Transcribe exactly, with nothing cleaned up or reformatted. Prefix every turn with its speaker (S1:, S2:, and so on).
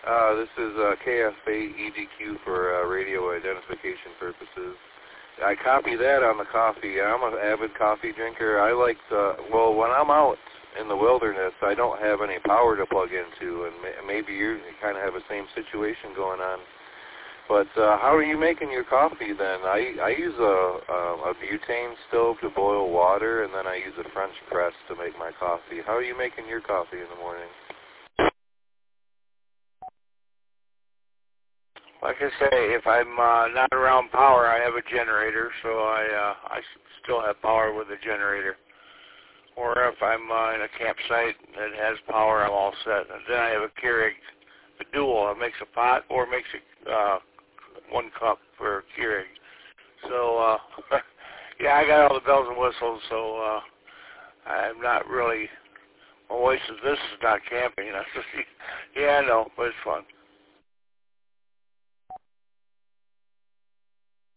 S1: Uh, this is uh, K F A E D Q for uh, radio identification purposes. I copy that on the coffee. I'm an avid coffee drinker. I like to, well, when I'm out in the wilderness, I don't have any power to plug into, and may, maybe you kind of have the same situation going on. But uh, how are you making your coffee then? I, I use a, a, a butane stove to boil water, and then I use a French press to make my coffee. How are you making your coffee in the morning?
S2: Like I say, if I'm uh, not around power, I have a generator, so I uh, I still have power with the generator. Or if I'm uh, in a campsite that has power, I'm all set. And then I have a Keurig, a dual. It makes a pot or makes a uh, one cup for Keurig. So, uh, yeah, I got all the bells and whistles, so uh, I'm not really, my wife says, this is not camping. I said, yeah, I know, but it's fun.